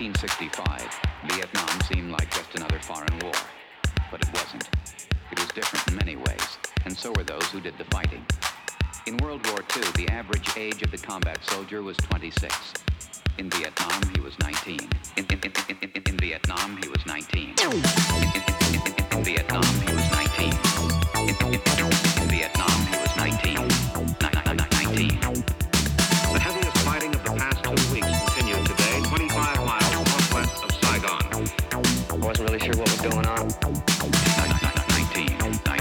1965, Vietnam seemed like just another foreign war. But it wasn't. It was different in many ways, and so were those who did the fighting. In World War II, the average age of the combat soldier was 26. In Vietnam, he was 19. In Vietnam, he was 19. In Vietnam, he was 19. In Vietnam, he was 19. 19. The heaviest fighting of the past 2 weeks continued today, 25 miles northwest of Saigon. I wasn't really sure what was going on. 19.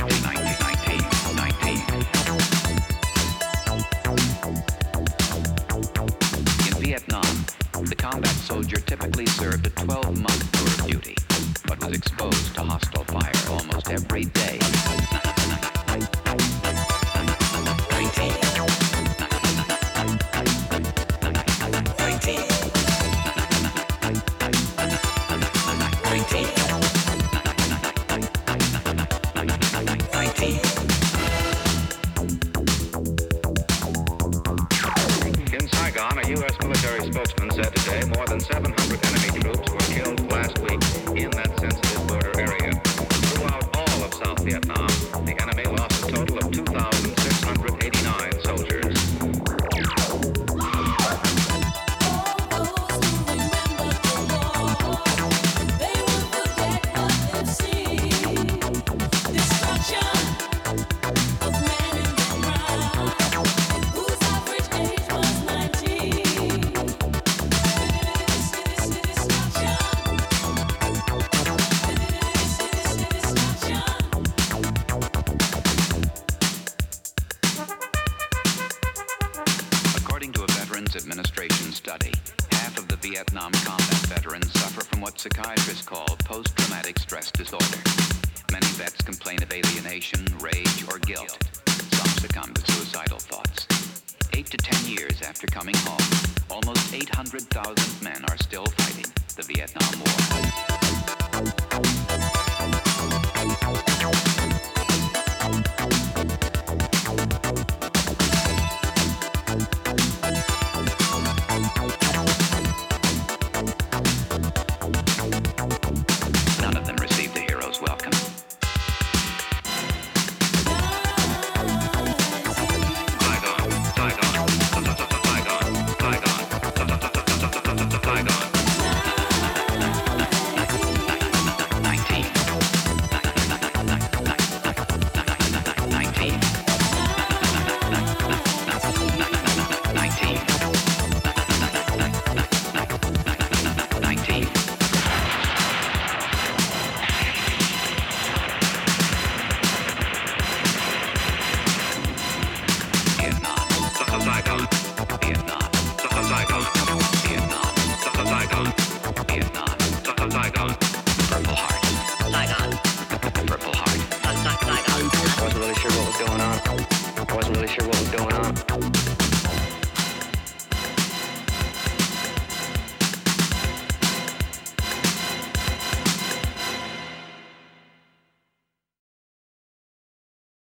In Vietnam, the combat soldier typically served a 12-month tour of duty, but was exposed to hostile fire almost every day. 19. In Saigon, a U.S. military spokesman said today more than 700 enemy troops were killed last week in that sensitive border area. Throughout all of South Vietnam, the enemy lost a total of 2,689 soldiers. According to a Veterans Administration study, half of the Vietnam combat veterans suffer from what psychiatrists call post-traumatic stress disorder. Many vets complain of alienation, rage, or guilt. Some succumb to suicidal thoughts. 8 to 10 years after coming home, almost 800,000 men are still fighting the Vietnam War.